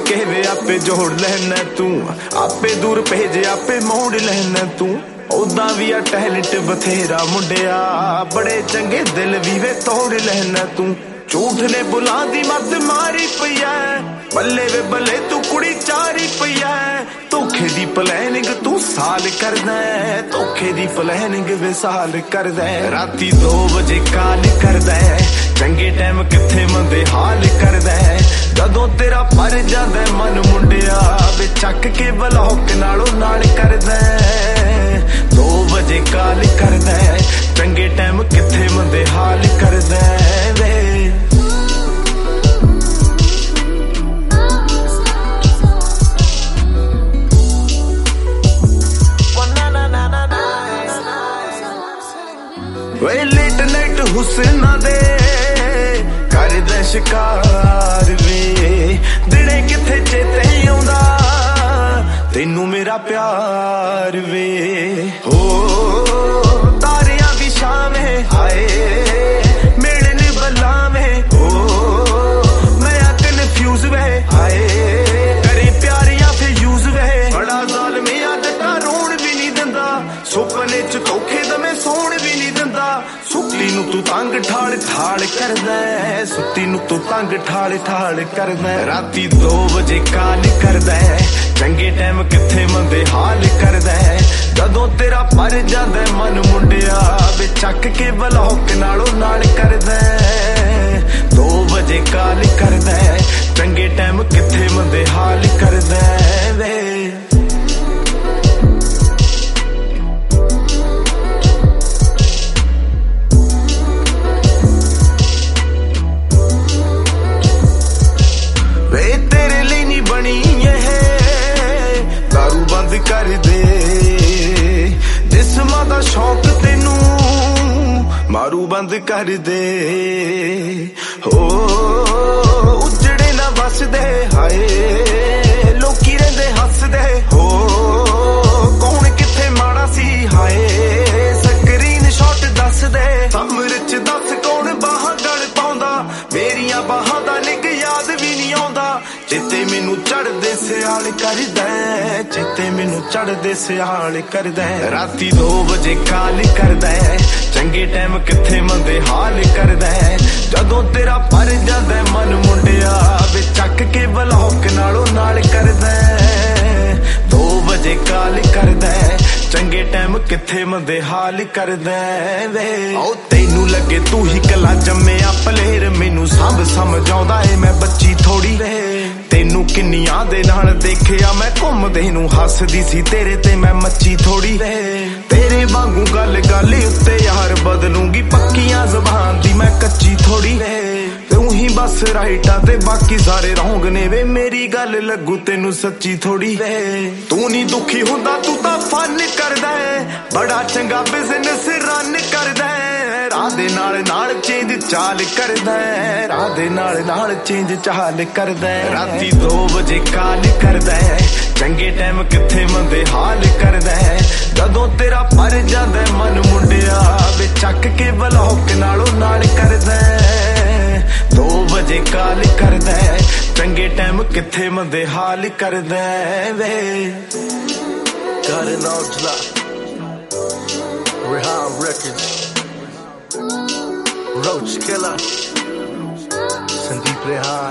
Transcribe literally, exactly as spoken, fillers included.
के वे आपे जोड़ लेना तू, आपे दूर भेजे आपे मोड़ लेना तू। उदा भी आ टैलेंट बथेरा मुंडिया, बड़े चंगे दिल भी वे तोड़ लेना तू। झूठ ने बुला दी मत मारी पईया, बल्ले वे बल्ले तू कुड़ी चारी पईया। धोखे दी प्लैनिंग तू साल करदा है, धोखे दी प्लैनिंग वे साल करदा है। राती दो बजे काल करदा है, चंगे टाइम किथे मंदे हाल करदा है। जदों तेरा पर जांदा मन मुंडिया, वे चक के ब्लॉक नालों नाल करदा है। दो बजे काल करदा है, चंगे टाइम किथे मंदे हाल करदा है वे। वे लेट नाइट हुस्ना दे करदा शिकार वे, दिने किथे चेते आउंदा तेनू मेरा प्यार वे। हो तारियां भी शामे हाय मिलन बलावे, हो मैं कन्फ्यूज वे हाय करे प्यारियां फिर यूज वे। बड़ा ज़ालिम आ जट्टा रोण भी नहीं दिंदा, सुपने च धोखे दमे सोण भी नहीं दिंदा। सुत्ती नू तू तंग ठाल ठाल करदा है, सुत्ती नू तू तंग ठाल ठाल करदा है। राती दो बजे काल करदा है, चंगे टाइम किथे मंदे हाल करदा है। जदों तेरा पर जांदा मन मुंडिया, वे चक के ब्लॉक नालों नाल करदा है। दो बजे काल करदा है, चंगे टाइम किथे मंदे हाल करदा है वे। कर दे जिस्मां दा शौक तेनू मारू बंद कर दे। हो उजड़े ना बस दे हाय लोकी रहिंदे हस दे। हो कौन किथे माड़ा सी हाय स्क्रीन शॉट दस दे। कमरे च दस कौन बाहां गल पाउंदा, मेरियां बाहां दा निक याद भी नहीं आउंदा। चेते मैनू चढ़दे सियाल करदा, चेते मैनू चढ़दे सियाल करदा। राती दो बजे काल करदा है, चंगे टाइम किथे मंदे हाल करदा है। जदों तेरा पर जांदा मन मुंडिया, वे चक के ब्लॉक नालों नाल करदा। दो बजे काल करदा है, चंगे टाइम किथे मंदे हाल करदा वे। ओ तैनू लगे तू ही कला जम्मिया पलेर, मैनू सब समझ आउंदा ए मैं बच्ची थोड़ी वे। तेनू किन्नियां दे नाल देखिया मैं घुमदे नू, हसदी सी तेरे ते मैं मच्ची थोड़ी वे। तेरे वांगू गल गल उत्ते यार बदलूंगी, पक्कियां ज़बान दी मैं कच्ची थोड़ी वे। तू ही बस राइट आ ते बाकी सारे रौंग ने वे, मेरी गल लगू तेनू सच्ची थोड़ी वे। तू नहीं दुखी हुंदा तू तां फन करदा है, बड़ा चंगा बिजनेस रन करदा है। राह दे नाल नाल चेंज चाल करदा है, राह दे नाल नाल चेंज चाल करदा है। राती दो बजे काल करदा है, चंगे टाइम किथे मंदे हाल करदा है। जदों तेरा पर जांदा मन मुंडिया, वे चक के ब्लॉक नालों नाल करदा है। दो बजे काल करदा है, चंगे टाइम किथे मंदे हाल करदा वे। Got it all drop. Rehan Records. Roach Killer. Sandeep Rehan.